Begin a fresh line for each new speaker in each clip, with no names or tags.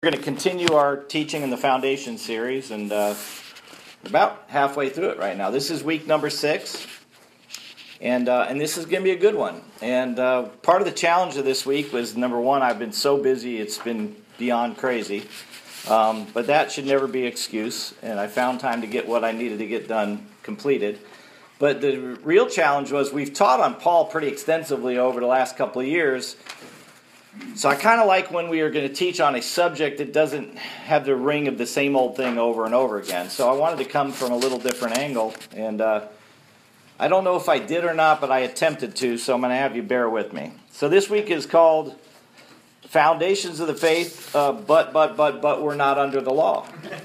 We're going to continue our teaching in the Foundation series, and we're about halfway through it right now. This is week number 6, and this is going to be a good one. And part of the challenge of this week was, number one, I've been so busy, it's been beyond crazy. But that should never be an excuse, and I found time to get what I needed to get done completed. But the real challenge was we've taught on Paul pretty extensively over the last couple of years. So I kind of like when we are going to teach on a subject that doesn't have the ring of the same old thing over and over again. So I wanted to come from a little different angle. And I don't know if I did or not, but I attempted to, so I'm going to have you bear with me. So this week is called Foundations of the Faith, but we're not under the law.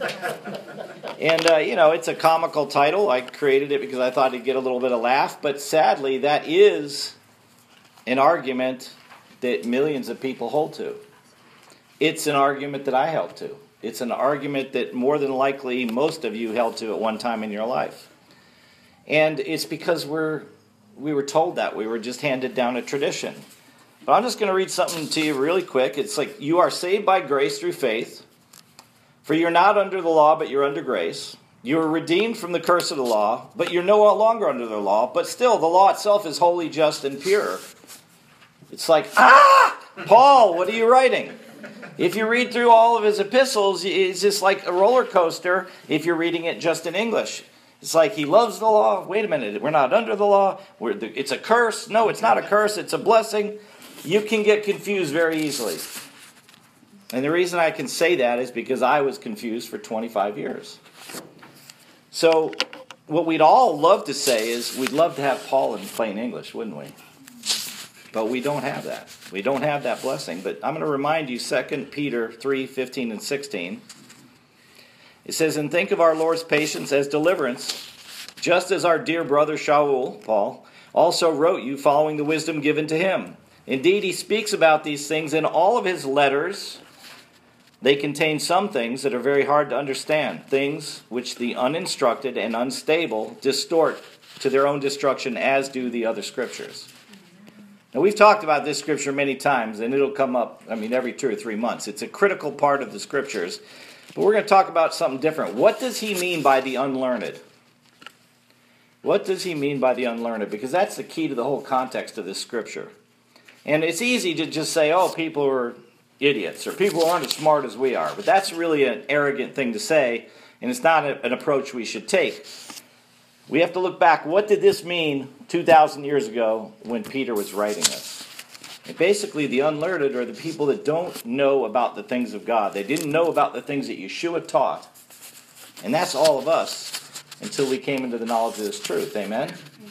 And, it's a comical title. I created it because I thought it'd get a little bit of laugh. But sadly, that is an argument that millions of people hold to. It's an argument that I held to. It's an argument that more than likely most of you held to at one time in your life. And it's because we were told that. We were just handed down a tradition. But I'm just going to read something to you really quick. It's like, you are saved by grace through faith, for you're not under the law, but you're under grace. You are redeemed from the curse of the law, but you're no longer under the law, but still the law itself is holy, just, and pure. It's like, Paul, what are you writing? If you read through all of his epistles, it's just like a roller coaster if you're reading it just in English. It's like he loves the law. Wait a minute, we're not under the law. It's a curse. No, it's not a curse. It's a blessing. You can get confused very easily. And the reason I can say that is because I was confused for 25 years. So what we'd all love to say is we'd love to have Paul in plain English, wouldn't we? But we don't have that. We don't have that blessing. But I'm going to remind you 2 Peter 3:15 and 16. It says, "And think of our Lord's patience as deliverance, just as our dear brother Shaul, Paul, also wrote you following the wisdom given to him. Indeed, he speaks about these things in all of his letters. They contain some things that are very hard to understand, things which the uninstructed and unstable distort to their own destruction, as do the other scriptures." Now, we've talked about this scripture many times, and it'll come up, every 2 or 3 months. It's a critical part of the scriptures. But we're going to talk about something different. What does he mean by the unlearned? What does he mean by the unlearned? Because that's the key to the whole context of this scripture. And it's easy to just say, people are idiots, or people aren't as smart as we are. But that's really an arrogant thing to say, and it's not an approach we should take. We have to look back. What did this mean 2,000 years ago when Peter was writing this? And basically, the unlearned are the people that don't know about the things of God. They didn't know about the things that Yeshua taught. And that's all of us until we came into the knowledge of this truth. Amen?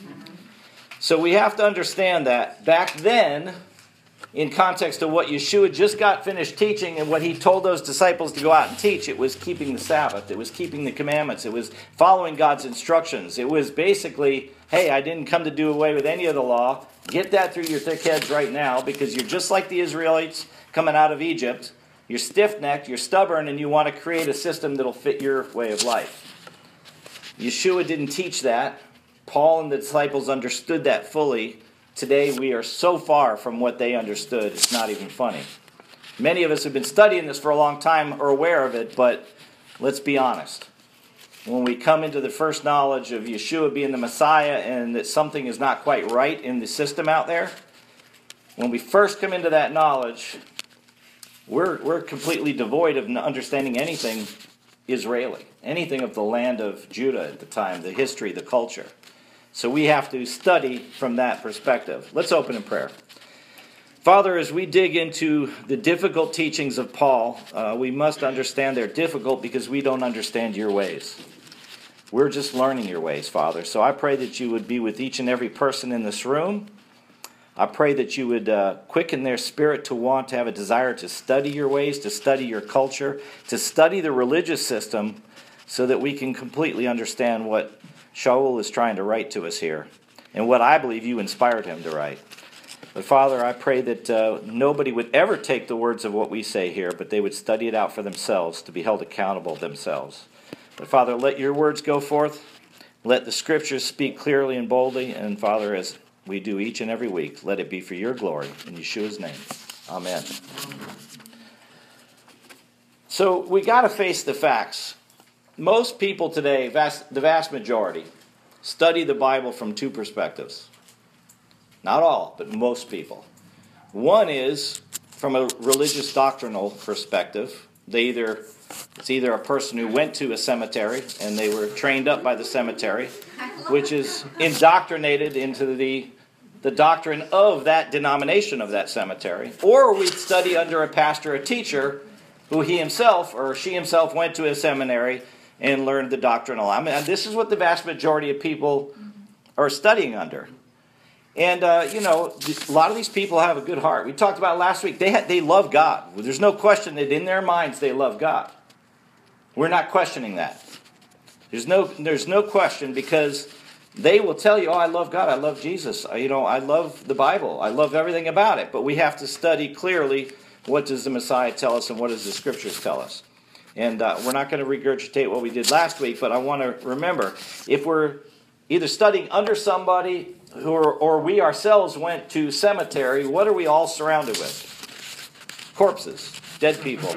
So we have to understand that back then, in context of what Yeshua just got finished teaching and what he told those disciples to go out and teach, it was keeping the Sabbath. It was keeping the commandments. It was following God's instructions. It was basically, hey, I didn't come to do away with any of the law. Get that through your thick heads right now, because you're just like the Israelites coming out of Egypt. You're stiff-necked, you're stubborn, and you want to create a system that'll fit your way of life. Yeshua didn't teach that. Paul and the disciples understood that fully. Today we are so far from what they understood, it's not even funny. Many of us have been studying this for a long time, are aware of it, but let's be honest. When we come into the first knowledge of Yeshua being the Messiah and that something is not quite right in the system out there, when we first come into that knowledge, we're completely devoid of understanding anything Israeli, anything of the land of Judah at the time, the history, the culture. So we have to study from that perspective. Let's open in prayer. Father, as we dig into the difficult teachings of Paul, we must understand they're difficult because we don't understand your ways. We're just learning your ways, Father. So I pray that you would be with each and every person in this room. I pray that you would quicken their spirit to want to have a desire to study your ways, to study your culture, to study the religious system, so that we can completely understand what Shaul is trying to write to us here, and what I believe you inspired him to write. But Father, I pray that nobody would ever take the words of what we say here, but they would study it out for themselves, to be held accountable themselves. But Father, let your words go forth. Let the scriptures speak clearly and boldly. And Father, as we do each and every week, let it be for your glory. In Yeshua's name. Amen. So we got to face the facts. Most people today, the vast majority, study the Bible from two perspectives. Not all, but most people. One is from a religious doctrinal perspective. It's either a person who went to a cemetery and they were trained up by the cemetery, which is indoctrinated into the doctrine of that denomination of that cemetery, or we study under a pastor, a teacher, who he himself or she himself went to a seminary and learned the doctrinal. I mean, this is what the vast majority of people are studying under. And, a lot of these people have a good heart. We talked about last week. They love God. There's no question that in their minds they love God. We're not questioning that. There's no question, because they will tell you, oh, I love God. I love Jesus. I love the Bible. I love everything about it. But we have to study clearly, what does the Messiah tell us and what does the Scriptures tell us? And we're not going to regurgitate what we did last week, but I want to remember, if we're either studying under somebody or we ourselves went to cemetery, what are we all surrounded with? Corpses, dead people.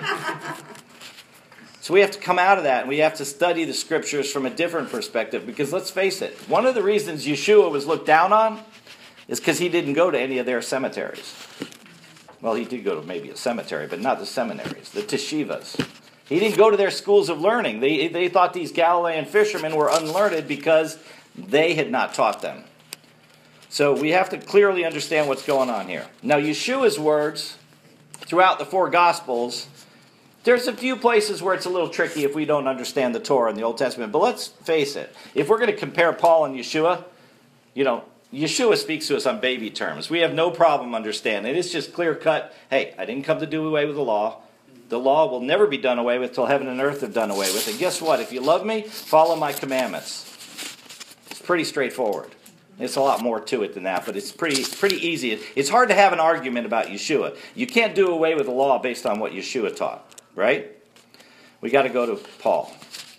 So we have to come out of that, and we have to study the Scriptures from a different perspective, because let's face it, one of the reasons Yeshua was looked down on is because he didn't go to any of their cemeteries. Well, he did go to maybe a cemetery, but not the seminaries, the teshivas. He didn't go to their schools of learning. They thought these Galilean fishermen were unlearned because they had not taught them. So we have to clearly understand what's going on here. Now, Yeshua's words throughout the four Gospels, there's a few places where it's a little tricky if we don't understand the Torah in the Old Testament. But let's face it, if we're going to compare Paul and Yeshua, Yeshua speaks to us on baby terms. We have no problem understanding. It's just clear cut. Hey, I didn't come to do away with the law. The law will never be done away with till heaven and earth have done away with. And guess what? If you love me, follow my commandments. It's pretty straightforward. There's a lot more to it than that, but it's pretty easy. It's hard to have an argument about Yeshua. You can't do away with the law based on what Yeshua taught, right? We got to go to Paul.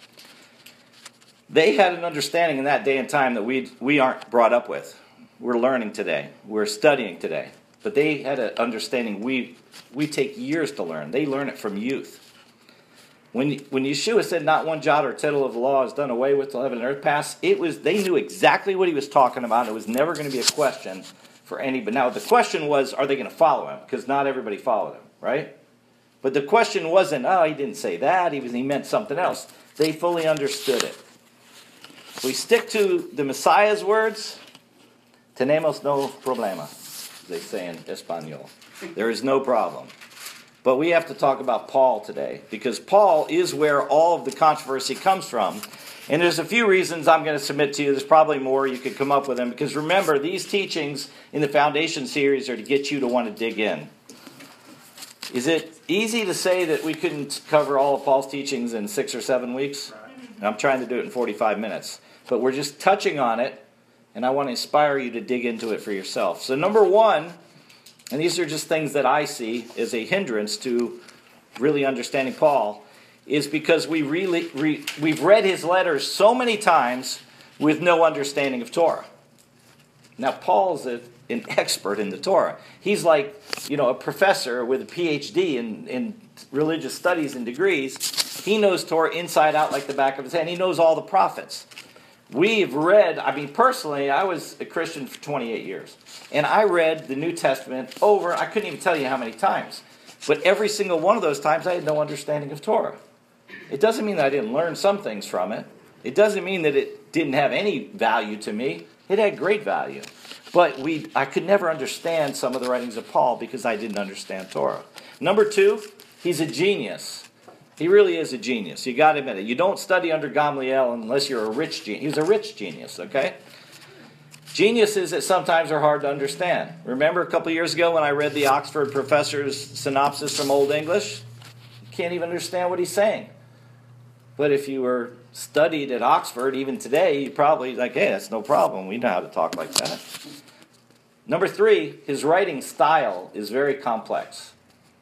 They had an understanding in that day and time that we aren't brought up with. We're learning today. We're studying today. But they had an understanding we take years to learn. They learn it from youth. When Yeshua said not one jot or tittle of the law is done away with till heaven and earth pass, they knew exactly what he was talking about. It was never going to be a question for anybody. Now, the question was, are they going to follow him? Because not everybody followed him, right? But the question wasn't, oh, he didn't say that. He meant something else. They fully understood it. We stick to the Messiah's words. Tenemos no problema, they say in Espanol. There is no problem. But we have to talk about Paul today, because Paul is where all of the controversy comes from. And there's a few reasons I'm going to submit to you. There's probably more you could come up with them, because remember, these teachings in the Foundation series are to get you to want to dig in. Is it easy to say that we couldn't cover all of Paul's teachings in 6 or 7 weeks? I'm trying to do it in 45 minutes. But we're just touching on it, and I want to inspire you to dig into it for yourself. So number one, and these are just things that I see as a hindrance to really understanding Paul, is because we've read his letters so many times with no understanding of Torah. Now, Paul's an expert in the Torah. He's like, a professor with a PhD in religious studies and degrees. He knows Torah inside out like the back of his hand. He knows all the prophets. We've read, personally, I was a Christian for 28 years. And I read the New Testament over, I couldn't even tell you how many times. But every single one of those times, I had no understanding of Torah. It doesn't mean that I didn't learn some things from it. It doesn't mean that it didn't have any value to me. It had great value. But I could never understand some of the writings of Paul because I didn't understand Torah. Number two, he's a genius. He really is a genius. You got to admit it. You don't study under Gamaliel unless you're a rich genius. He was a rich genius, okay? Geniuses that sometimes are hard to understand. Remember a couple years ago when I read the Oxford professor's synopsis from Old English? You can't even understand what he's saying. But if you were studied at Oxford, even today, you'd probably like, hey, that's no problem. We know how to talk like that. Number three, his writing style is very complex.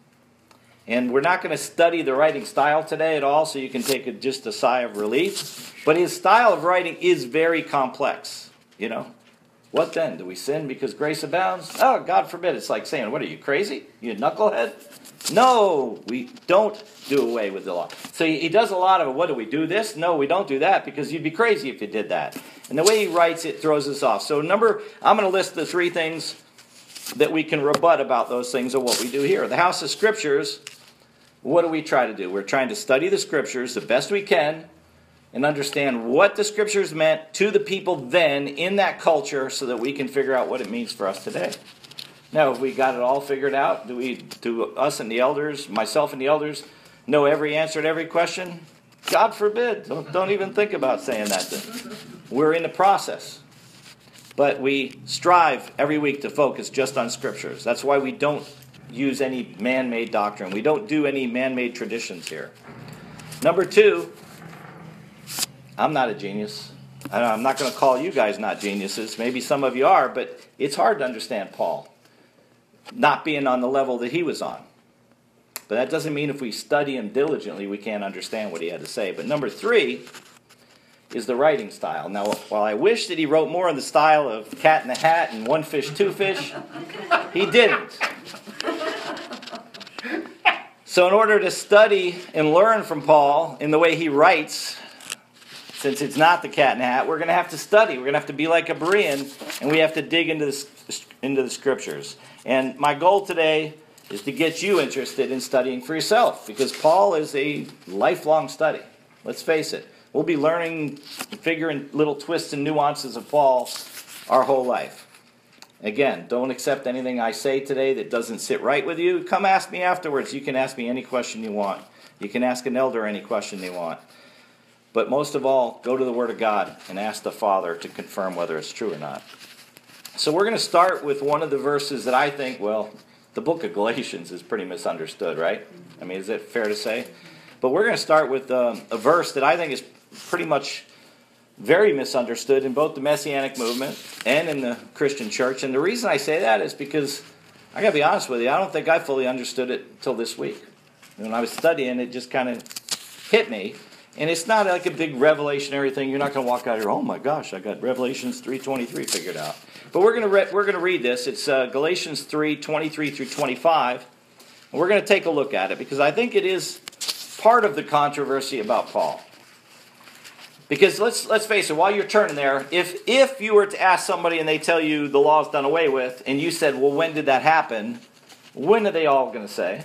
And we're not going to study the writing style today at all, so you can take just a sigh of relief. But his style of writing is very complex. What then? Do we sin because grace abounds? Oh, God forbid. It's like saying, what are you, crazy? You knucklehead? No, we don't do away with the law. So he does a lot of, what do we do this? No, we don't do that, because you'd be crazy if you did that. And the way he writes it throws us off. So I'm going to list the 3 things that we can rebut about those things of what we do here. The House of Scriptures, what do we try to do? We're trying to study the Scriptures the best we can and understand what the Scriptures meant to the people then in that culture so that we can figure out what it means for us today. Now, have we got it all figured out? Do us and the elders, myself and the elders, know every answer to every question? God forbid. Don't even think about saying that. We're in the process. But we strive every week to focus just on Scriptures. That's why we don't use any man-made doctrine. We don't do any man-made traditions here. Number 2, I'm not a genius. I'm not going to call you guys not geniuses. Maybe some of you are, but it's hard to understand Paul, not being on the level that he was on. But that doesn't mean if we study him diligently, we can't understand what he had to say. But number 3 is the writing style. Now, while I wish that he wrote more in the style of Cat in the Hat and One Fish, Two Fish, he didn't. So in order to study and learn from Paul in the way he writes, since it's not the Cat in the Hat, we're going to have to study. We're going to have to be like a Berean, and we have to dig into the Scriptures. And my goal today is to get you interested in studying for yourself, because Paul is a lifelong study. Let's face it. We'll be learning, figuring little twists and nuances of Paul our whole life. Again, don't accept anything I say today that doesn't sit right with you. Come ask me afterwards. You can ask me any question you want. You can ask an elder any question you want. But most of all, go to the Word of God and ask the Father to confirm whether it's true or not. So we're going to start with one of the verses that I think, well, the book of Galatians is pretty misunderstood, right? I mean, is it fair to say? But we're going to start with a verse that I think is pretty much very misunderstood in both the Messianic movement and in the Christian church. And the reason I say that is because, I got to be honest with you, I don't think I fully understood it until this week. When I was studying, it just kind of hit me. And it's not like a big revelationary thing. You're not going to walk out here, oh my gosh, I got Revelations 3:23 figured out. But we're going to read this. It's Galatians 3:23 through 25. And we're going to take a look at it because I think it is part of the controversy about Paul. Because let's face it, while you're turning there, if you were to ask somebody and they tell you the law's done away with, and you said, well, when did that happen? When are they all going to say?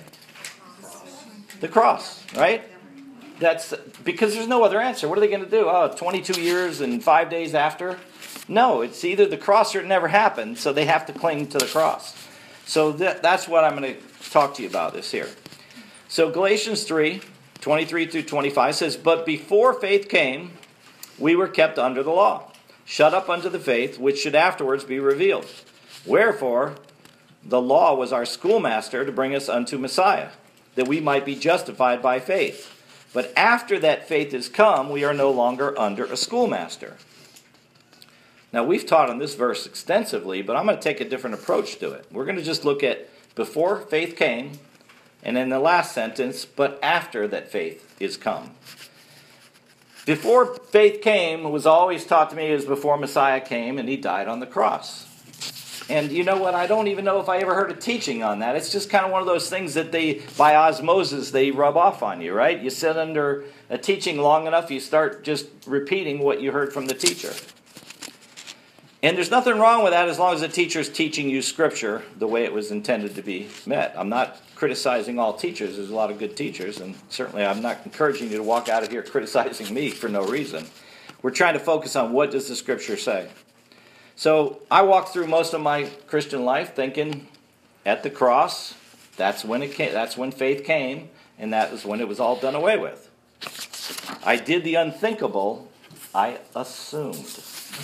The cross, right? That's because there's no other answer. What are they going to do? 22 years and 5 days after? No, it's either the cross or it never happened, so they have to cling to the cross. So that's what I'm going to talk to you about this here. So Galatians 3:23 through 25 says, but before faith came, we were kept under the law, shut up unto the faith, which should afterwards be revealed. Wherefore, the law was our schoolmaster to bring us unto Messiah, that we might be justified by faith. But after that faith is come, we are no longer under a schoolmaster. Now, we've taught on this verse extensively, but I'm going to take a different approach to it. We're going to just look at before faith came, and in the last sentence, but after that faith is come. Before faith came was always taught to me as before Messiah came and he died on the cross. And you know what? I don't even know if I ever heard a teaching on that. It's just kind of one of those things that by osmosis, they rub off on you, right? You sit under a teaching long enough, you start just repeating what you heard from the teacher. And there's nothing wrong with that as long as the teacher's teaching you Scripture the way it was intended to be met. I'm not criticizing all teachers. There's a lot of good teachers, and certainly I'm not encouraging you to walk out of here criticizing me for no reason. We're trying to focus on what does the Scripture say. So I walked through most of my Christian life thinking at the cross, that's when it came, that's when faith came, and that was when it was all done away with. I did the unthinkable. I assumed.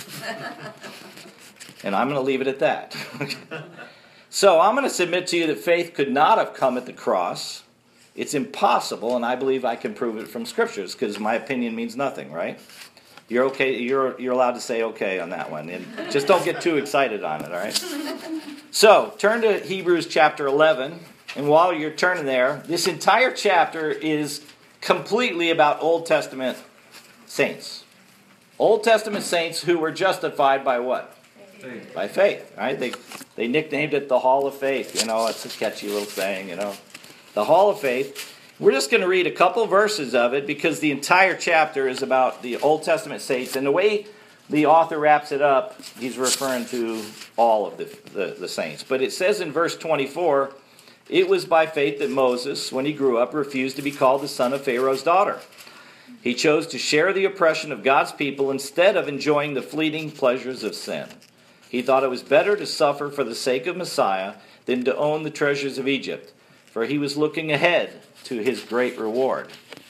And I'm going to leave it at that. So I'm going to submit to you that faith could not have come at the cross. It's impossible, and I believe I can prove it from Scriptures, because my opinion means nothing, right? You're okay. You're allowed to say okay on that one, and just don't get too excited on it, all right? So turn to Hebrews chapter 11, and while you're turning there, this entire chapter is completely about Old Testament saints. Old Testament saints who were justified by what? Faith. By faith, right? They nicknamed it the Hall of Faith. You know, it's a catchy little saying, you know. the Hall of Faith. We're just going to read a couple verses of it because the entire chapter is about the Old Testament saints. And the way the author wraps it up, he's referring to all of the saints. But it says in verse 24, it was by faith that Moses, when he grew up, refused to be called the son of Pharaoh's daughter. He chose to share the oppression of God's people instead of enjoying the fleeting pleasures of sin. He thought it was better to suffer for the sake of Messiah than to own the treasures of Egypt, for he was looking ahead to his great reward.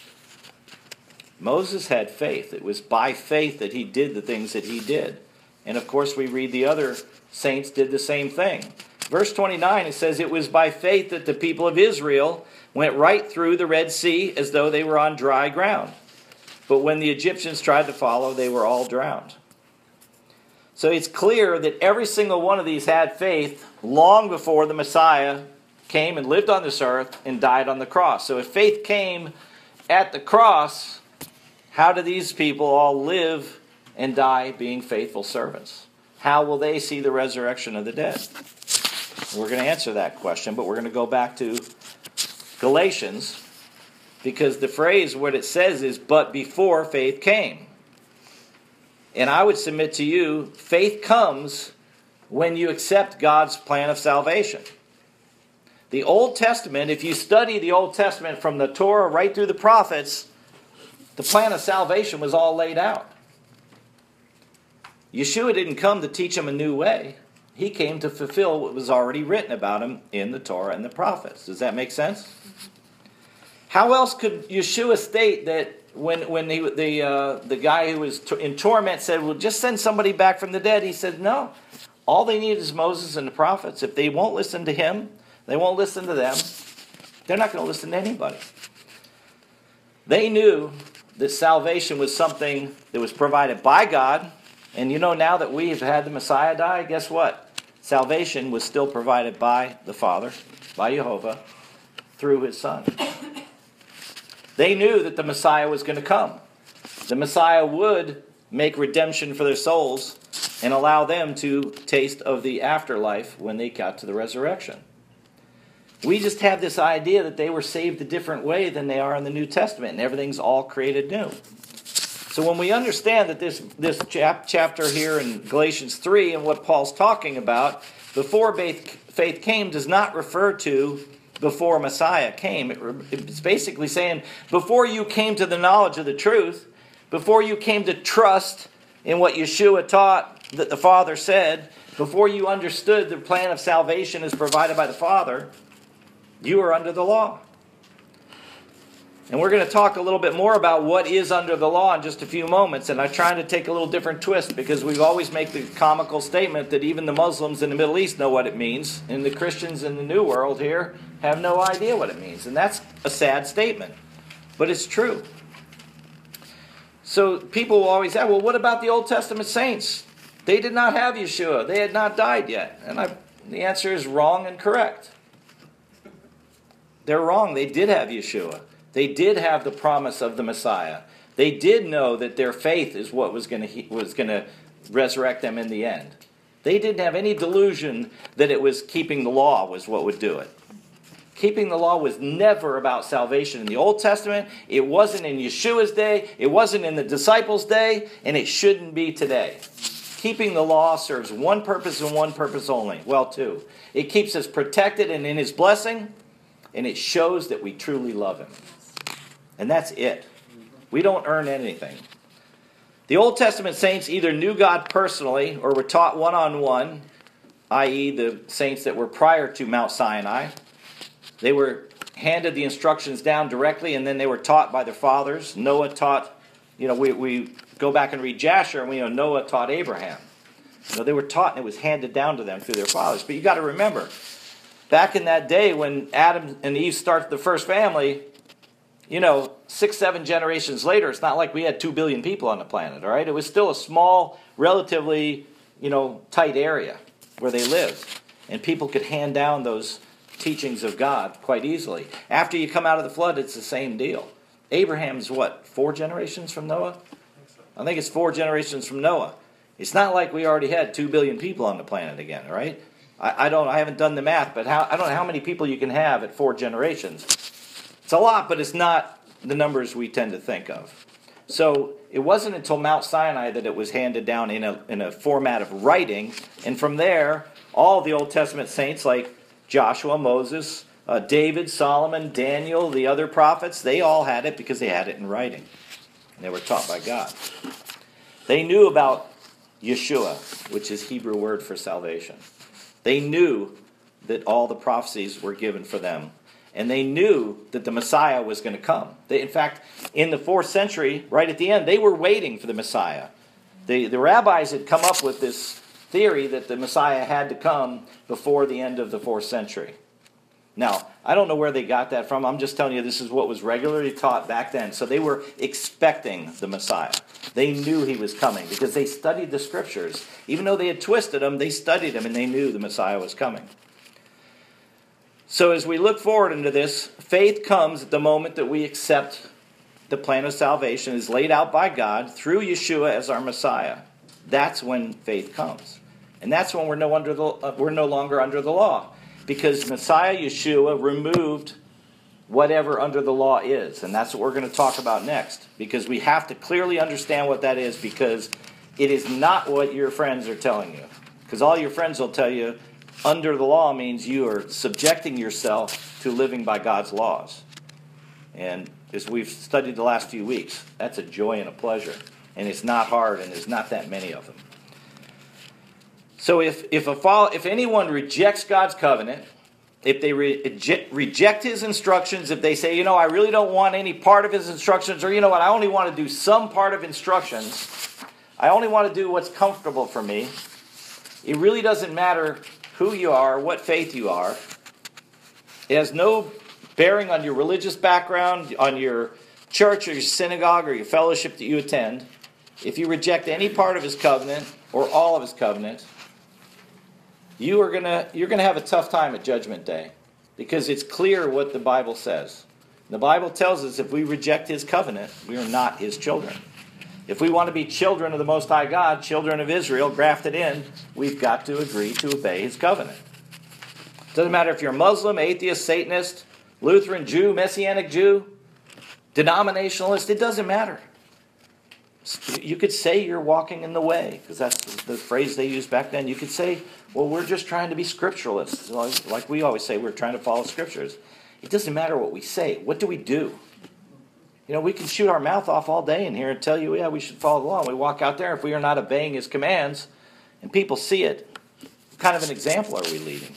Moses had faith. It was by faith that he did the things that he did. And of course we read the other saints did the same thing. Verse 29, it says, it was by faith that the people of Israel went right through the Red Sea as though they were on dry ground. But when the Egyptians tried to follow, they were all drowned. So it's clear that every single one of these had faith long before the Messiah came and lived on this earth and died on the cross. So if faith came at the cross, how do these people all live and die being faithful servants? How will they see the resurrection of the dead? We're going to answer that question, but we're going to go back to Galatians, because the phrase, what it says is, but before faith came. And I would submit to you, faith comes when you accept God's plan of salvation. The Old Testament, if you study the Old Testament from the Torah right through the prophets, the plan of salvation was all laid out. Yeshua didn't come to teach them a new way. He came to fulfill what was already written about him in the Torah and the prophets. Does that make sense? How else could Yeshua state that when the guy who was in torment said, well, just send somebody back from the dead? He said, no. All they need is Moses and the prophets. If they won't listen to him, they won't listen to them, they're not going to listen to anybody. They knew that salvation was something that was provided by God. And you know, now that we have had the Messiah die, guess what? Salvation was still provided by the Father, by Jehovah, through his Son. They knew that the Messiah was going to come. The Messiah would make redemption for their souls and allow them to taste of the afterlife when they got to the resurrection. We just have this idea that they were saved a different way than they are in the New Testament, and everything's all created new. So when we understand that this chapter here in Galatians 3 and what Paul's talking about, before faith came does not refer to before Messiah came. It's basically saying before you came to the knowledge of the truth, before you came to trust in what Yeshua taught that the Father said, before you understood the plan of salvation is provided by the Father, you are under the law. And we're going to talk a little bit more about what is under the law in just a few moments. And I'm trying to take a little different twist because we always make the comical statement that even the Muslims in the Middle East know what it means. And the Christians in the New World here have no idea what it means. And that's a sad statement. But it's true. So people will always say, well, what about the Old Testament saints? They did not have Yeshua. They had not died yet. And the answer is wrong and correct. They're wrong. They did have Yeshua. They did have the promise of the Messiah. They did know that their faith is what was going to resurrect them in the end. They didn't have any delusion that it was keeping the law was what would do it. Keeping the law was never about salvation in the Old Testament. It wasn't in Yeshua's day. It wasn't in the disciples' day. And it shouldn't be today. Keeping the law serves one purpose and one purpose only. Well, two. It keeps us protected and in his blessing. And it shows that we truly love him. And that's it. We don't earn anything. The Old Testament saints either knew God personally or were taught one-on-one, i.e. the saints that were prior to Mount Sinai. They were handed the instructions down directly and then they were taught by their fathers. Noah taught, we go back and read Jasher and we know Noah taught Abraham. They were taught and it was handed down to them through their fathers. But you got to remember, back in that day when Adam and Eve started the first family, 6-7 generations later, it's not like we had 2 billion people on the planet, all right? It was still a small, relatively, tight area where they lived. And people could hand down those teachings of God quite easily. After you come out of the flood, it's the same deal. Abraham's 4 generations from Noah? I think it's 4 generations from Noah. It's not like we already had 2 billion people on the planet again, all right? I haven't done the math, but I don't know how many people you can have at 4 generations. It's a lot, but it's not the numbers we tend to think of. So it wasn't until Mount Sinai that it was handed down in a format of writing, and from there, all the Old Testament saints like Joshua, Moses, David, Solomon, Daniel, the other prophets, they all had it because they had it in writing. And they were taught by God. They knew about Yeshua, which is Hebrew word for salvation. They knew that all the prophecies were given for them. And they knew that the Messiah was going to come. In fact, in the 4th century, right at the end, they were waiting for the Messiah. The rabbis had come up with this theory that the Messiah had to come before the end of the 4th century. Now, I don't know where they got that from. I'm just telling you this is what was regularly taught back then. So they were expecting the Messiah. They knew he was coming because they studied the Scriptures. Even though they had twisted them, they studied them and they knew the Messiah was coming. So as we look forward into this, faith comes at the moment that we accept the plan of salvation is laid out by God through Yeshua as our Messiah. That's when faith comes. And that's when we're no longer under the law. Because Messiah Yeshua removed whatever under the law is. And that's what we're going to talk about next. Because we have to clearly understand what that is, because it is not what your friends are telling you. Because all your friends will tell you under the law means you are subjecting yourself to living by God's laws. And as we've studied the last few weeks, that's a joy and a pleasure. And it's not hard, and there's not that many of them. So if anyone rejects God's covenant, if they reject his instructions, if they say, I really don't want any part of his instructions, or I only want to do some part of instructions, I only want to do what's comfortable for me, it really doesn't matter who you are, what faith you are. It has no bearing on your religious background, on your church or your synagogue or your fellowship that you attend. If you reject any part of his covenant or all of his covenant, you're gonna have a tough time at Judgment Day, because it's clear what the Bible says. The Bible tells us if we reject his covenant, we are not his children. If we want to be children of the Most High God, children of Israel, grafted in, we've got to agree to obey his covenant. It doesn't matter if you're Muslim, atheist, Satanist, Lutheran, Jew, Messianic Jew, denominationalist, it doesn't matter. You could say you're walking in the way, because that's the phrase they used back then. You could say, well, we're just trying to be scripturalists. Like we always say, we're trying to follow scriptures. It doesn't matter what we say. What do we do? We can shoot our mouth off all day in here and tell you, yeah, we should follow the law. And we walk out there, if we are not obeying his commands, and people see it, what kind of an example are we leading?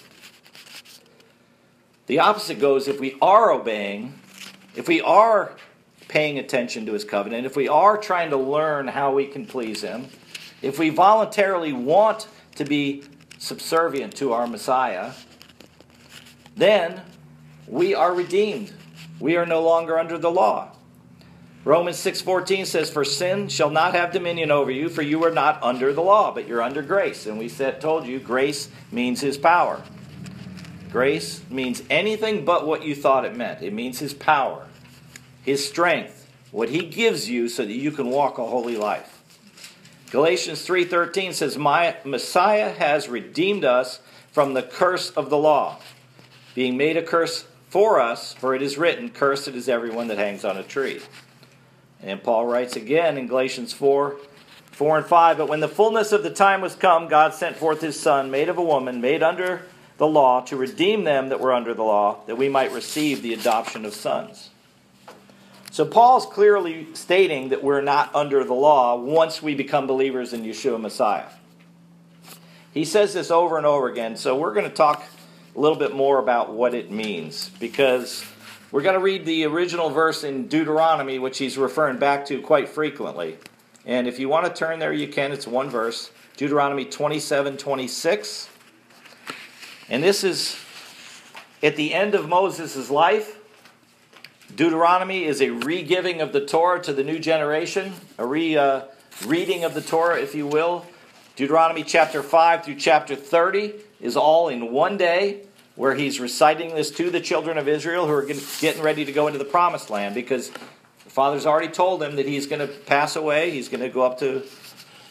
The opposite goes, if we are obeying, if we are paying attention to his covenant, if we are trying to learn how we can please him, if we voluntarily want to be subservient to our Messiah, then we are redeemed. We are no longer under the law. Romans 6:14 says, "For sin shall not have dominion over you, for you are not under the law, but you're under grace." And we told you, grace means his power. Grace means anything but what you thought it meant. It means his power, his strength, what he gives you so that you can walk a holy life. Galatians 3:13 says, "My Messiah has redeemed us from the curse of the law, being made a curse for us, for it is written, cursed is everyone that hangs on a tree." And Paul writes again in Galatians 4:4 and 5, "But when the fullness of the time was come, God sent forth his Son, made of a woman, made under the law, to redeem them that were under the law, that we might receive the adoption of sons." So Paul's clearly stating that we're not under the law once we become believers in Yeshua Messiah. He says this over and over again, so we're going to talk a little bit more about what it means, because we're going to read the original verse in Deuteronomy, which he's referring back to quite frequently. And if you want to turn there, you can. It's one verse, Deuteronomy 27:26. And this is at the end of Moses' life. Deuteronomy is a re-giving of the Torah to the new generation, a reading of the Torah, if you will. Deuteronomy chapter 5 through chapter 30 is all in one day, where he's reciting this to the children of Israel who are getting ready to go into the promised land, because the Father's already told them that he's going to pass away. He's going to go up to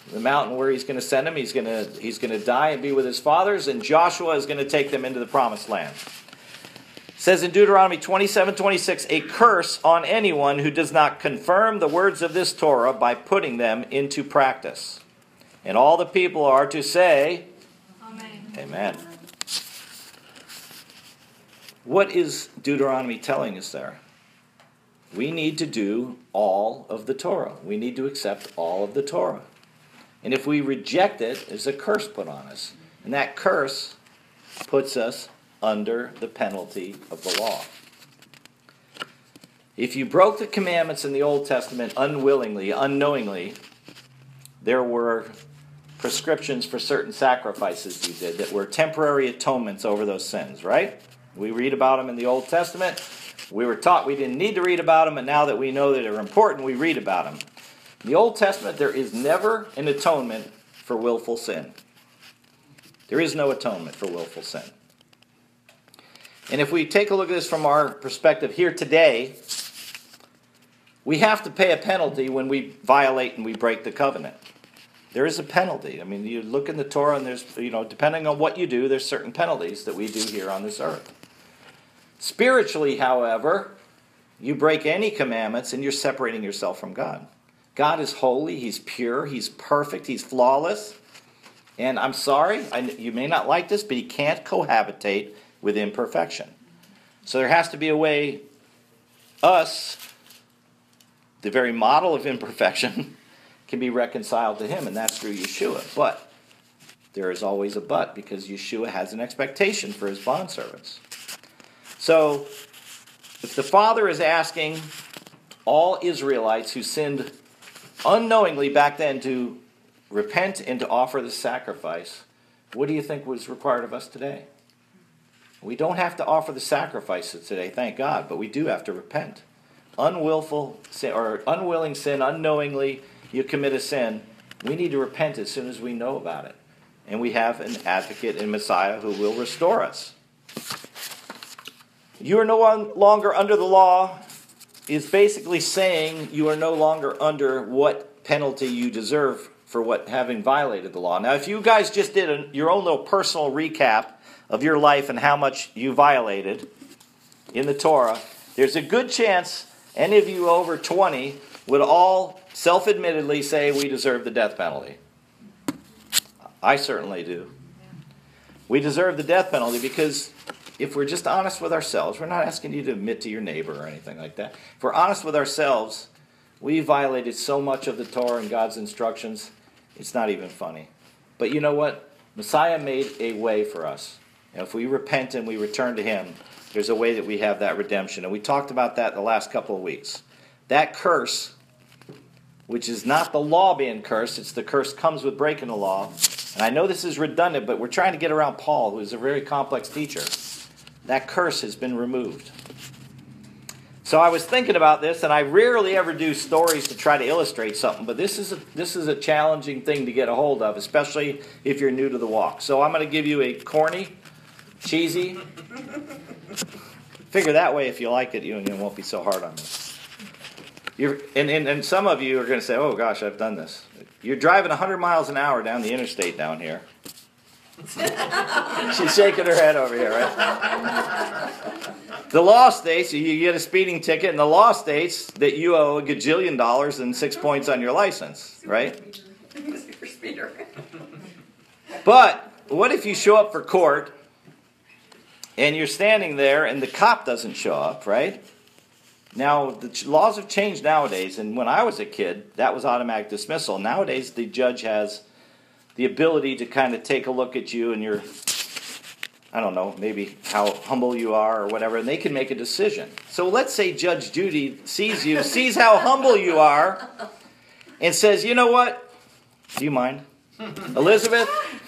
the mountain where he's going to send him. He's going to die and be with his fathers, and Joshua is going to take them into the promised land. It says in Deuteronomy 27:26, a curse on anyone who does not confirm the words of this Torah by putting them into practice. And all the people are to say, Amen. Amen. What is Deuteronomy telling us there? We need to do all of the Torah. We need to accept all of the Torah. And if we reject it, there's a curse put on us. And that curse puts us under the penalty of the law. If you broke the commandments in the Old Testament unwillingly, unknowingly, there were prescriptions for certain sacrifices you did that were temporary atonements over those sins, right? We read about them in the Old Testament. We were taught we didn't need to read about them, and now that we know that they're important, we read about them. In the Old Testament, there is never an atonement for willful sin. There is no atonement for willful sin. And if we take a look at this from our perspective here today, we have to pay a penalty when we violate and we break the covenant. There is a penalty. I mean, you look in the Torah and there's, depending on what you do, there's certain penalties that we do here on this earth. Spiritually, however, you break any commandments and you're separating yourself from God. God is holy, He's pure, He's perfect, He's flawless. And I'm sorry, you may not like this, but He can't cohabitate with imperfection. So there has to be a way, us, the very model of imperfection, can be reconciled to Him, and that's through Yeshua. But there is always a but, because Yeshua has an expectation for His bondservants. So, if the Father is asking all Israelites who sinned unknowingly back then to repent and to offer the sacrifice, what do you think was required of us today? We don't have to offer the sacrifices today, thank God, but we do have to repent. Unwillful sin, or unwilling sin, unknowingly you commit a sin, we need to repent as soon as we know about it. And we have an advocate in Messiah who will restore us. You are no longer under the law is basically saying you are no longer under what penalty you deserve for having violated the law. Now, if you guys just did your own little personal recap of your life and how much you violated in the Torah, there's a good chance any of you over 20 would all self-admittedly say we deserve the death penalty. I certainly do. We deserve the death penalty because if we're just honest with ourselves, we're not asking you to admit to your neighbor or anything like that. If we're honest with ourselves, we violated so much of the Torah and God's instructions, it's not even funny. But you know what? Messiah made a way for us. And if we repent and we return to Him, there's a way that we have that redemption. And we talked about that the last couple of weeks. That curse, which is not the law being cursed, it's the curse comes with breaking the law. And I know this is redundant, but we're trying to get around Paul, who is a very complex teacher. That curse has been removed. So I was thinking about this, and I rarely ever do stories to try to illustrate something, but this is a challenging thing to get a hold of, especially if you're new to the walk. So I'm going to give you a corny, cheesy, figure that way if you like it, you won't be so hard on me. And some of you are going to say, oh gosh, I've done this. You're driving 100 miles an hour down the interstate down here. She's shaking her head over here, right? The law states, you get a speeding ticket, and the law states that you owe a gajillion dollars and 6 points on your license, right?
Super speeder.
But what if you show up for court, and you're standing there, and the cop doesn't show up, right? Now, the laws have changed nowadays, and when I was a kid, that was automatic dismissal. Nowadays, the judge has the ability to kind of take a look at you and your, I don't know, maybe how humble you are or whatever, and they can make a decision. So let's say Judge Judy sees you, sees how humble you are, and says, you know what? Do you mind? Elizabeth?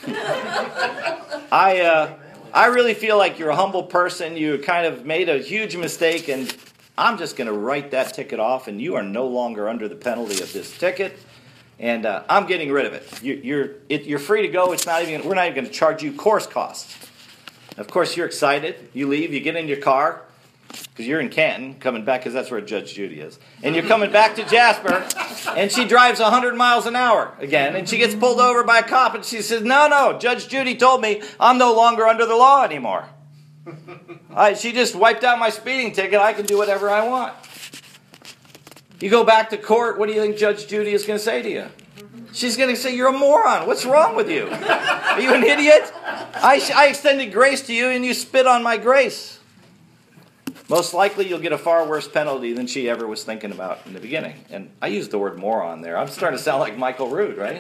I really feel like you're a humble person. You kind of made a huge mistake, and I'm just going to write that ticket off, and you are no longer under the penalty of this ticket. And I'm getting rid of it. You're free to go. We're not even going to charge you course costs. Of course, you're excited. You leave. You get in your car. because you're in Canton, coming back, because that's where Judge Judy is. And you're coming back to Jasper, and she drives 100 miles an hour again, and she gets pulled over by a cop, and she says, no, Judge Judy told me I'm no longer under the law anymore. She just wiped out my speeding ticket. I can do whatever I want. You go back to court, what do you think Judge Judy is going to say to you? She's going to say, you're a moron. What's wrong with you? Are you an idiot? I extended grace to you, and you spit on my grace. Most likely you'll get a far worse penalty than she ever was thinking about in the beginning. And I used the word moron there. I'm starting to sound like Michael Rood, right?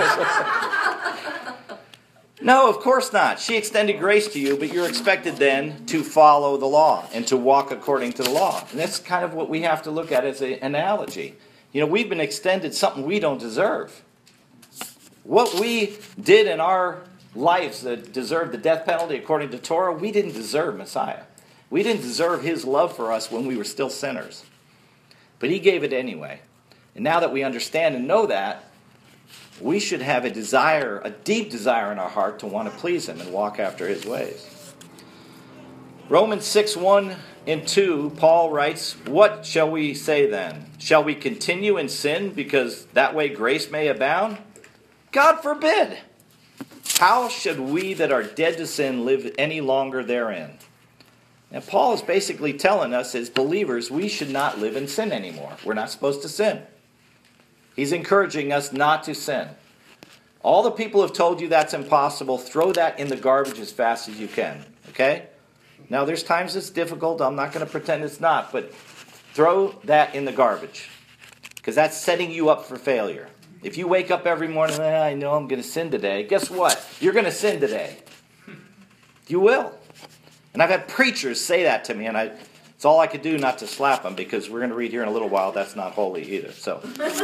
No, of course not. She extended grace to you, but you're expected then to follow the law and to walk according to the law. And that's kind of what we have to look at as an analogy. You know, we've been extended something we don't deserve. What we did in our lives that deserved the death penalty according to Torah, we didn't deserve Messiah. We didn't deserve his love for us when we were still sinners. But he gave it anyway. And now that we understand and know that, we should have a desire, a deep desire in our heart to want to please him and walk after his ways. Romans 6:1 and 2, Paul writes, what shall we say then? Shall we continue in sin because that way grace may abound? God forbid. How should we that are dead to sin live any longer therein? And Paul is basically telling us as believers we should not live in sin anymore. We're not supposed to sin. He's encouraging us not to sin. All the people have told you that's impossible. Throw that in the garbage as fast as you can. Okay? Now there's times it's difficult. I'm not going to pretend it's not. But throw that in the garbage. Because that's setting you up for failure. If you wake up every morning, I know I'm going to sin today. Guess what? You're going to sin today. You will. And I've had preachers say that to me, and it's all I could do not to slap them, because we're going to read here in a little while that's not holy either. So,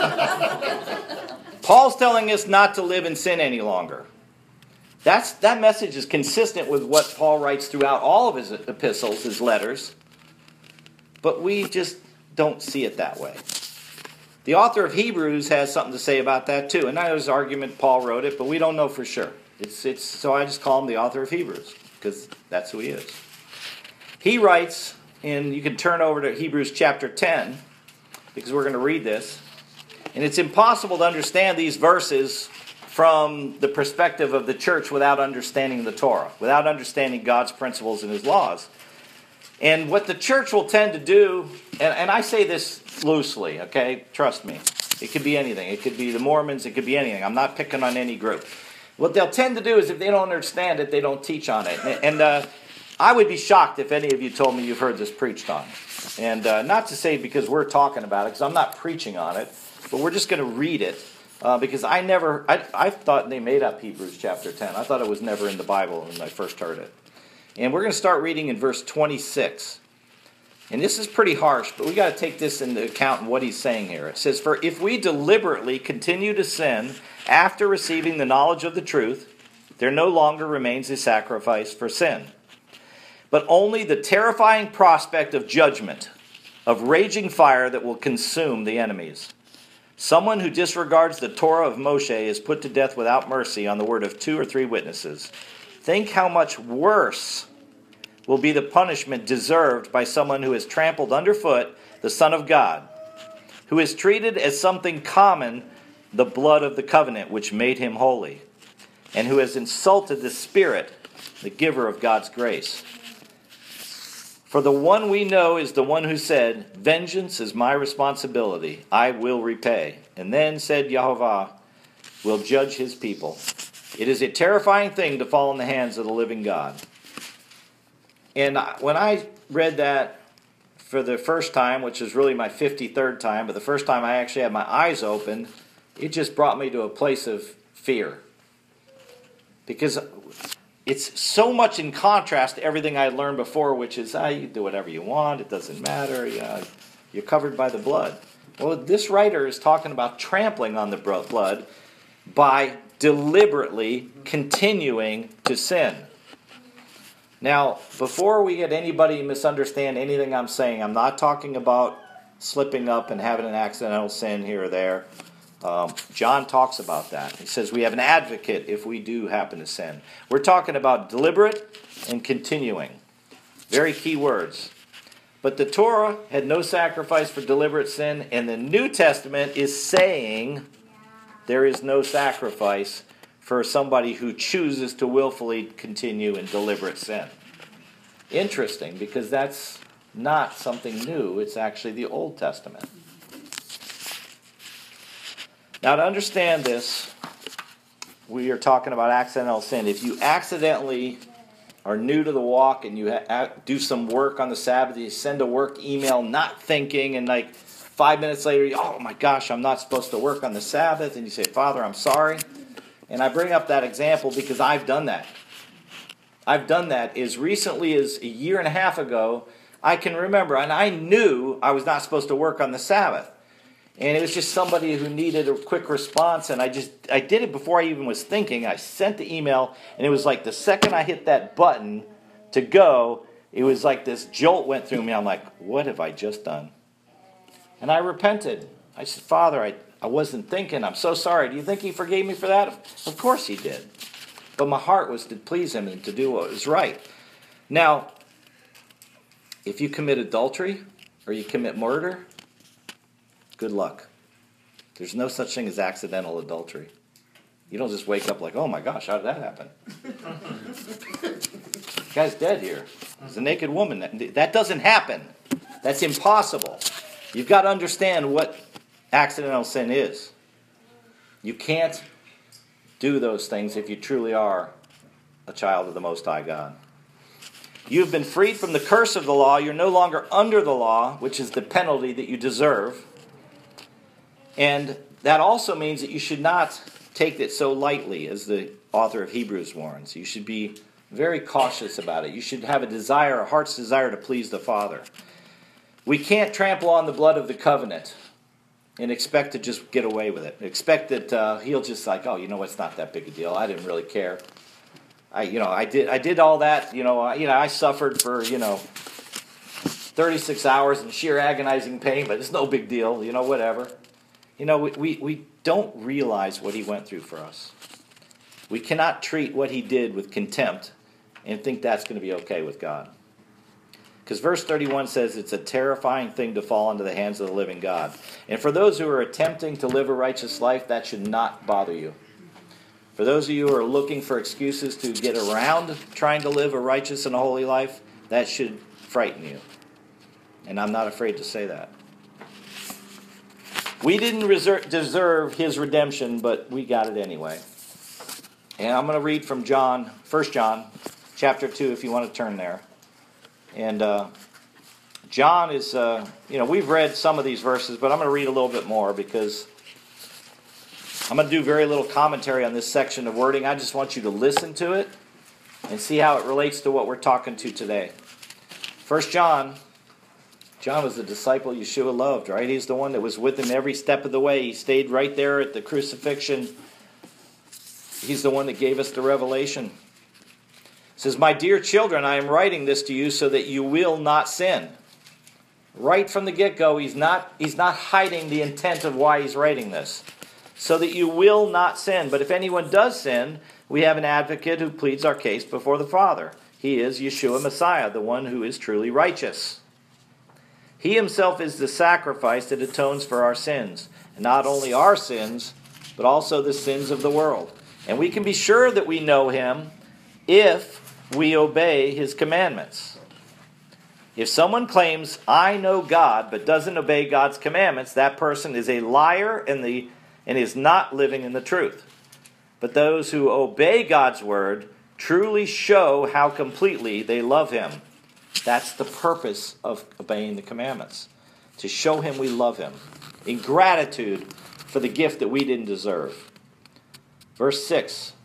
Paul's telling us not to live in sin any longer. That message is consistent with what Paul writes throughout all of his epistles, his letters, but we just don't see it that way. The author of Hebrews has something to say about that too, and there's argument Paul wrote it, but we don't know for sure. So I just call him the author of Hebrews, because that's who he is. He writes, and you can turn over to Hebrews chapter 10, because we're going to read this. And it's impossible to understand these verses from the perspective of the church without understanding the Torah, without understanding God's principles and his laws. And what the church will tend to do, and I say this loosely, okay? Trust me. It could be anything. It could be the Mormons. It could be anything. I'm not picking on any group. What they'll tend to do is if they don't understand it, they don't teach on it. And I would be shocked if any of you told me you've heard this preached on. And not to say because we're talking about it, because I'm not preaching on it, but we're just going to read it. Because I thought they made up Hebrews chapter 10. I thought it was never in the Bible when I first heard it. And we're going to start reading in verse 26. And this is pretty harsh, but we got to take this into account in what he's saying here. It says, for if we deliberately continue to sin after receiving the knowledge of the truth, there no longer remains a sacrifice for sin, but only the terrifying prospect of judgment, of raging fire that will consume the enemies. Someone who disregards the Torah of Moshe is put to death without mercy on the word of 2 or 3 witnesses. Think how much worse will be the punishment deserved by someone who has trampled underfoot the Son of God, who has treated as something common the blood of the covenant which made him holy, and who has insulted the Spirit, the giver of God's grace. For the one we know is the one who said, vengeance is my responsibility, I will repay. And then said Yehovah will judge his people. It is a terrifying thing to fall in the hands of the living God. And when I read that for the first time, which is really my 53rd time, but the first time I actually had my eyes open, it just brought me to a place of fear. Because it's so much in contrast to everything I learned before, which is, you do whatever you want, it doesn't matter, you're covered by the blood. Well, this writer is talking about trampling on the blood by deliberately continuing to sin. Now, before we get anybody misunderstand anything I'm saying, I'm not talking about slipping up and having an accidental sin here or there. John talks about that. He says we have an advocate if we do happen to sin. We're talking about deliberate and continuing. Very key words. But the Torah had no sacrifice for deliberate sin, and the New Testament is saying there is no sacrifice for somebody who chooses to willfully continue in deliberate sin. Interesting, because that's not something new. It's actually the Old Testament. Now, to understand this, we are talking about accidental sin. If you accidentally are new to the walk and you do some work on the Sabbath, you send a work email not thinking, and like 5 minutes later, oh my gosh, I'm not supposed to work on the Sabbath, and you say, Father, I'm sorry. And I bring up that example because I've done that. I've done that as recently as a year and a half ago. I can remember, and I knew I was not supposed to work on the Sabbath. And it was just somebody who needed a quick response, and I did it before I even was thinking. I sent the email, and it was like the second I hit that button to go, it was like this jolt went through me. I'm like, what have I just done? And I repented. I said, Father, I wasn't thinking. I'm so sorry. Do you think he forgave me for that? Of course he did. But my heart was to please him and to do what was right. Now, if you commit adultery or you commit murder, good luck. There's no such thing as accidental adultery. You don't just wake up like, oh my gosh, how did that happen? The guy's dead here. There's a naked woman. That doesn't happen. That's impossible. You've got to understand what accidental sin is. You can't do those things if you truly are a child of the Most High God. You've been freed from the curse of the law. You're no longer under the law, which is the penalty that you deserve. And that also means that you should not take it so lightly, as the author of Hebrews warns. You should be very cautious about it. You should have a heart's desire to please the Father. We can't trample on the blood of the covenant and expect to just get away with it. Expect that he'll just like, oh, it's not that big a deal. I didn't really care. I did all that. I suffered for 36 hours in sheer agonizing pain, but it's no big deal. Whatever. We don't realize what he went through for us. We cannot treat what he did with contempt and think that's going to be okay with God. Because verse 31 says it's a terrifying thing to fall into the hands of the living God. And for those who are attempting to live a righteous life, that should not bother you. For those of you who are looking for excuses to get around trying to live a righteous and a holy life, that should frighten you. And I'm not afraid to say that. We didn't deserve his redemption, but we got it anyway. And I'm going to read from 1 John chapter 2, if you want to turn there. And John is, we've read some of these verses, but I'm going to read a little bit more because I'm going to do very little commentary on this section of wording. I just want you to listen to it and see how it relates to what we're talking to today. 1 John was the disciple Yeshua loved, right? He's the one that was with him every step of the way. He stayed right there at the crucifixion. He's the one that gave us the revelation. It says, my dear children, I am writing this to you so that you will not sin. Right from the get-go, he's not hiding the intent of why he's writing this. So that you will not sin. But if anyone does sin, we have an advocate who pleads our case before the Father. He is Yeshua Messiah, the one who is truly righteous. He himself is the sacrifice that atones for our sins. And not only our sins, but also the sins of the world. And we can be sure that we know him if we obey his commandments. If someone claims, I know God, but doesn't obey God's commandments, that person is a liar and is not living in the truth. But those who obey God's word truly show how completely they love him. That's the purpose of obeying the commandments. To show him we love him. In gratitude for the gift that we didn't deserve. Verse 6.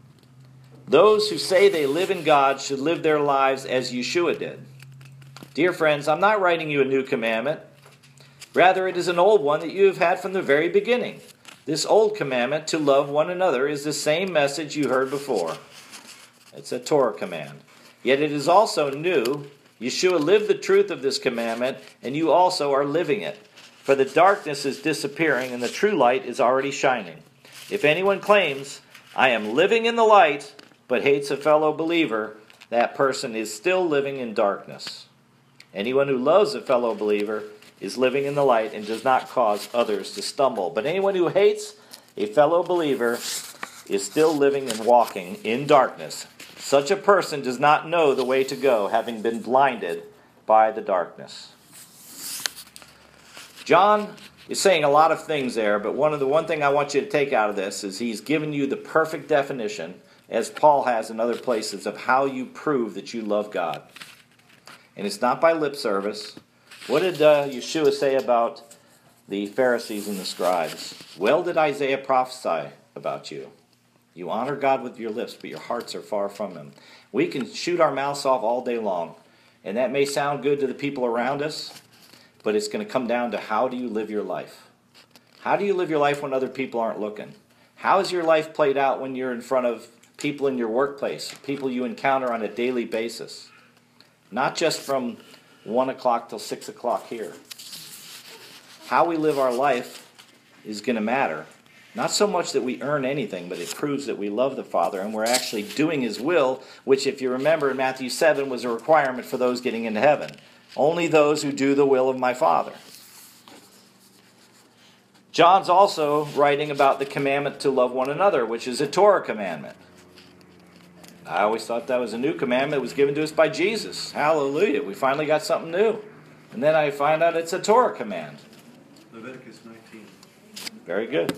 Those who say they live in God should live their lives as Yeshua did. Dear friends, I'm not writing you a new commandment. Rather, it is an old one that you have had from the very beginning. This old commandment, to love one another, is the same message you heard before. It's a Torah command. Yet it is also new. Yeshua lived the truth of this commandment, and you also are living it. For the darkness is disappearing, and the true light is already shining. If anyone claims, I am living in the light, but hates a fellow believer, that person is still living in darkness. Anyone who loves a fellow believer is living in the light and does not cause others to stumble. But anyone who hates a fellow believer is still living and walking in darkness. Such a person does not know the way to go, having been blinded by the darkness. John is saying a lot of things there, but one thing I want you to take out of this is he's given you the perfect definition, as Paul has in other places, of how you prove that you love God. And it's not by lip service. What did Yeshua say about the Pharisees and the scribes? Well did Isaiah prophesy about you. You honor God with your lips, but your hearts are far from him. We can shoot our mouths off all day long, and that may sound good to the people around us, but it's going to come down to how do you live your life? How do you live your life when other people aren't looking? How is your life played out when you're in front of people in your workplace, people you encounter on a daily basis? Not just from 1 o'clock till 6 o'clock here. How we live our life is going to matter. Not so much that we earn anything, but it proves that we love the Father and we're actually doing His will, which, if you remember in Matthew 7, was a requirement for those getting into heaven. Only those who do the will of my Father. John's also writing about the commandment to love one another, which is a Torah commandment. I always thought that was a new commandment. It was given to us by Jesus. Hallelujah. We finally got something new. And then I find out it's a Torah command.
Leviticus 19.
Very good.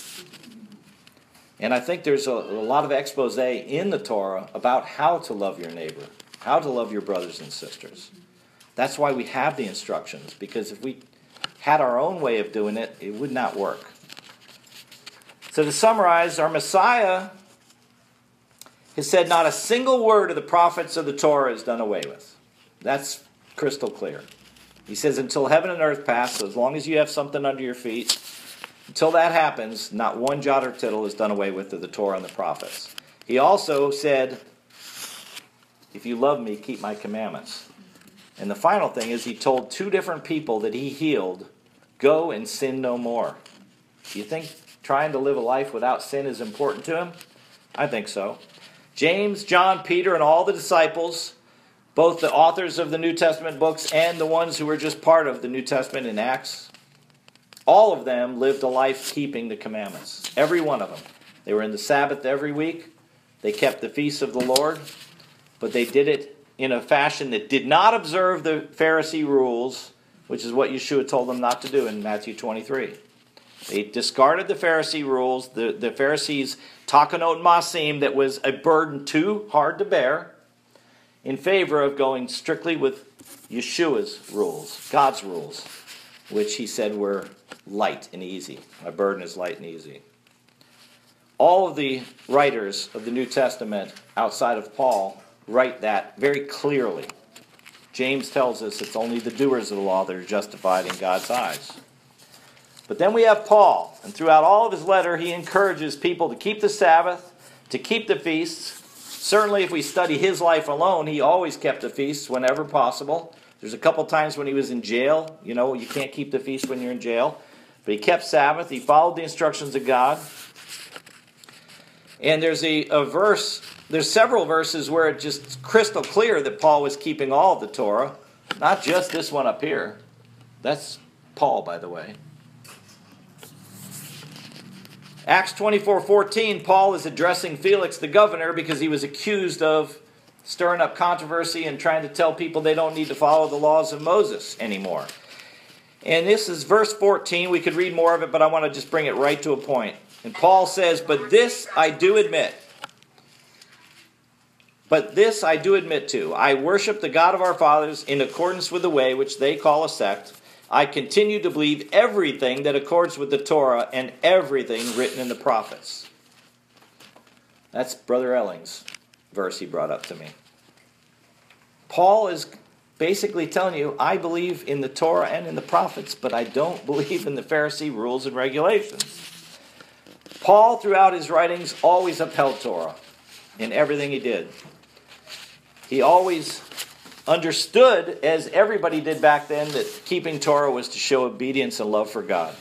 And I think there's a lot of expose in the Torah about how to love your neighbor, how to love your brothers and sisters. That's why we have the instructions, because if we had our own way of doing it, it would not work. So to summarize, our Messiah has said not a single word of the prophets of the Torah is done away with. That's crystal clear. He says until heaven and earth pass, so as long as you have something under your feet, until that happens, not one jot or tittle is done away with of the Torah and the prophets. He also said, if you love me, keep my commandments. And the final thing is he told 2 different people that he healed, go and sin no more. Do you think trying to live a life without sin is important to him? I think so. James, John, Peter, and all the disciples, both the authors of the New Testament books and the ones who were just part of the New Testament in Acts, all of them lived a life keeping the commandments. Every one of them. They were in the Sabbath every week. They kept the feasts of the Lord, but they did it in a fashion that did not observe the Pharisee rules, which is what Yeshua told them not to do in Matthew 23. They discarded the Pharisee rules, the Pharisees' takanot masim, that was a burden too hard to bear, in favor of going strictly with Yeshua's rules, God's rules, which he said were light and easy. My burden is light and easy. All of the writers of the New Testament outside of Paul write that very clearly. James tells us it's only the doers of the law that are justified in God's eyes. But then we have Paul, and throughout all of his letter, he encourages people to keep the Sabbath, to keep the feasts. Certainly, if we study his life alone, he always kept the feasts whenever possible. There's a couple times when he was in jail. You know, you can't keep the feast when you're in jail. But he kept Sabbath. He followed the instructions of God. And there's a verse, there's several verses where it's just crystal clear that Paul was keeping all of the Torah. Not just this one up here. That's Paul, by the way. Acts 24:14, Paul is addressing Felix the governor because he was accused of stirring up controversy and trying to tell people they don't need to follow the laws of Moses anymore. And this is verse 14. We could read more of it, but I want to just bring it right to a point. And Paul says, But this I do admit to. I worship the God of our fathers in accordance with the way which they call a sect. I continue to believe everything that accords with the Torah and everything written in the prophets. That's Brother Elling's verse he brought up to me. Paul is basically telling you, I believe in the Torah and in the prophets, but I don't believe in the Pharisee rules and regulations. Paul, throughout his writings, always upheld Torah in everything he did. He always understood, as everybody did back then, that keeping Torah was to show obedience and love for God.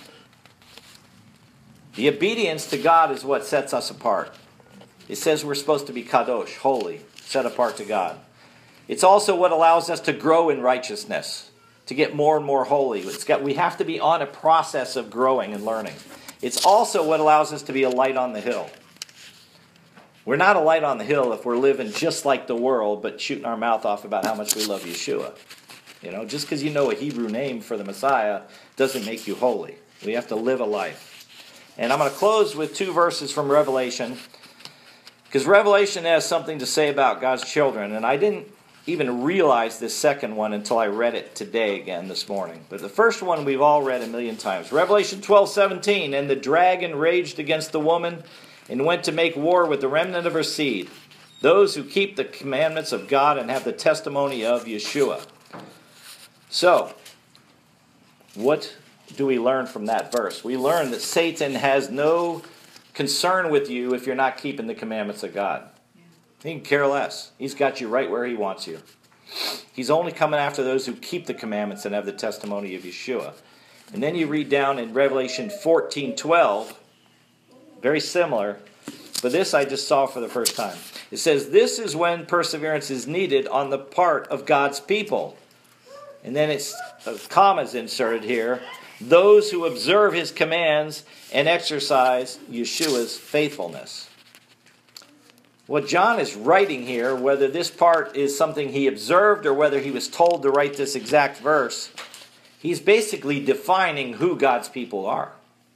The obedience to God is what sets us apart. It says we're supposed to be kadosh, holy, set apart to God. It's also what allows us to grow in righteousness, to get more and more holy. We have to be on a process of growing and learning. It's also what allows us to be a light on the hill. We're not a light on the hill if we're living just like the world, but shooting our mouth off about how much we love Yeshua. Just because you know a Hebrew name for the Messiah doesn't make you holy. We have to live a life. And I'm going to close with 2 verses from Revelation, because Revelation has something to say about God's children, and I didn't even realize this second one until I read it today again this morning. But the first one we've all read a million times. Revelation 12:17, and the dragon raged against the woman and went to make war with the remnant of her seed, those who keep the commandments of God and have the testimony of Yeshua. So, what do we learn from that verse? We learn that Satan has no concern with you if you're not keeping the commandments of God. He can care less. He's got you right where he wants you. He's only coming after those who keep the commandments and have the testimony of Yeshua. And then you read down in Revelation 14:12, very similar, but this I just saw for the first time. It says, this is when perseverance is needed on the part of God's people. And then it's commas inserted here. Those who observe his commands and exercise Yeshua's faithfulness. What John is writing here, whether this part is something he observed or whether he was told to write this exact verse, he's basically defining who God's people are.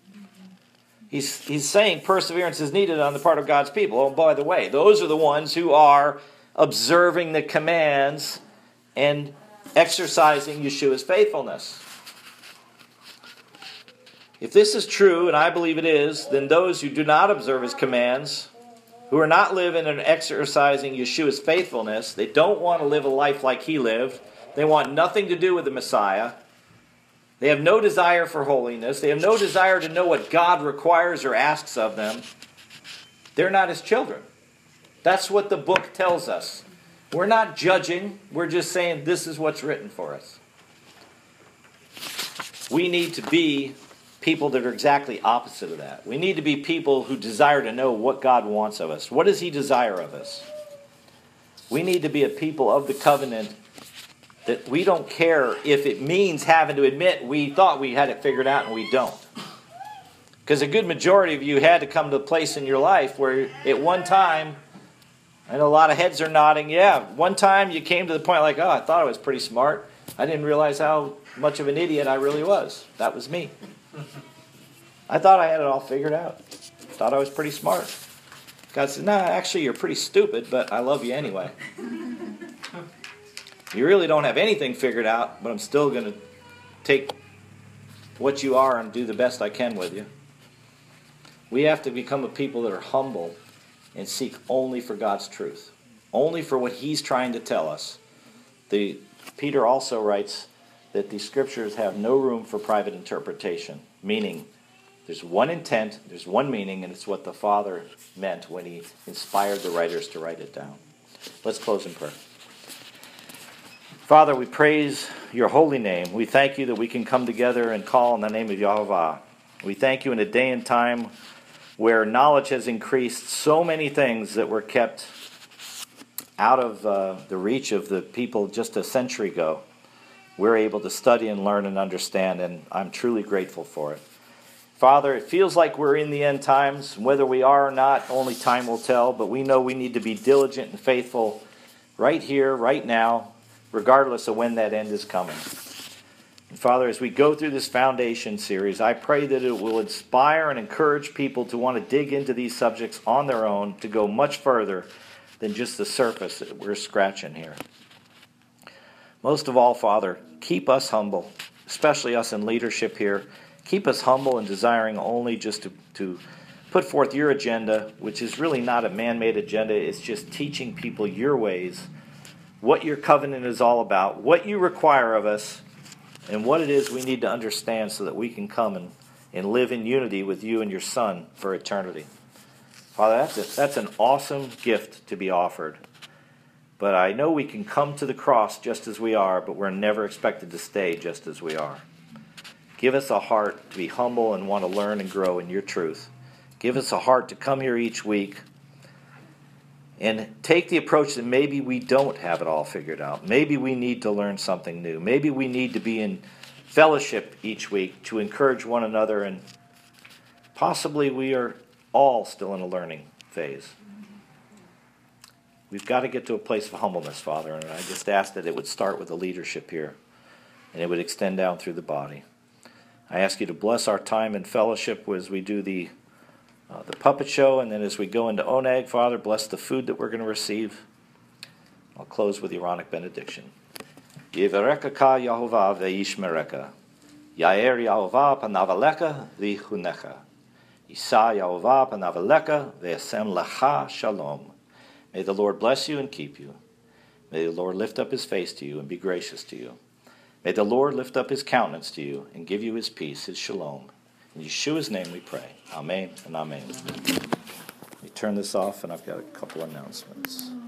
He's saying perseverance is needed on the part of God's people. Oh, by the way, those are the ones who are observing the commands and exercising Yeshua's faithfulness. If this is true, and I believe it is, then those who do not observe his commands, who are not living and exercising Yeshua's faithfulness, they don't want to live a life like he lived. They want nothing to do with the Messiah. They have no desire for holiness. They have no desire to know what God requires or asks of them. They're not his children. That's what the book tells us. We're not judging. We're just saying this is what's written for us. We need to be people that are exactly opposite of that. We need to be people who desire to know what God wants of us. What does he desire of us? We need to be a people of the covenant that we don't care if it means having to admit we thought we had it figured out and we don't. Because a good majority of you had to come to a place in your life where at one time, I know a lot of heads are nodding, yeah, one time you came to the point like, oh, I thought I was pretty smart. I didn't realize how much of an idiot I really was. That was me. I thought I had it all figured out. Thought I was pretty smart. God said, no, actually you're pretty stupid, but I love you anyway. You really don't have anything figured out, but I'm still going to take what you are and do the best I can with you. We have to become a people that are humble and seek only for God's truth. Only for what he's trying to tell us. Peter also writes that the scriptures have no room for private interpretation. Meaning, there's one intent, there's one meaning, and it's what the Father meant when he inspired the writers to write it down. Let's close in prayer. Father, we praise your holy name. We thank you that we can come together and call in the name of Yahovah. We thank you in a day and time where knowledge has increased, so many things that were kept out of the reach of the people just a century ago. We're able to study and learn and understand, and I'm truly grateful for it. Father, it feels like we're in the end times. Whether we are or not, only time will tell, but we know we need to be diligent and faithful right here, right now, regardless of when that end is coming. And Father, as we go through this foundation series, I pray that it will inspire and encourage people to want to dig into these subjects on their own, to go much further than just the surface that we're scratching here. Most of all, Father, keep us humble, especially us in leadership here. Keep us humble and desiring only just to put forth your agenda, which is really not a man-made agenda. It's just teaching people your ways, what your covenant is all about, what you require of us, and what it is we need to understand so that we can come and live in unity with you and your Son for eternity. Father, that's an awesome gift to be offered. But I know we can come to the cross just as we are, but we're never expected to stay just as we are. Give us a heart to be humble and want to learn and grow in your truth. Give us a heart to come here each week and take the approach that maybe we don't have it all figured out. Maybe we need to learn something new. Maybe we need to be in fellowship each week to encourage one another, and possibly we are all still in a learning phase. We've got to get to a place of humbleness, Father, and I just ask that it would start with the leadership here, and it would extend down through the body. I ask you to bless our time in fellowship as we do the puppet show, and then as we go into Oneg, Father, bless the food that we're going to receive. I'll close with the Aaronic benediction. Yevareka ka Yehovah ve'yishmereka. Yair Yehovah panavalecha v'chunecha. Yisa Yehovah panavalecha ve'asem lecha shalom. May the Lord bless you and keep you. May the Lord lift up his face to you and be gracious to you. May the Lord lift up his countenance to you and give you his peace, his shalom. In Yeshua's name we pray. Amen and amen. Let me turn this off, and I've got a couple announcements.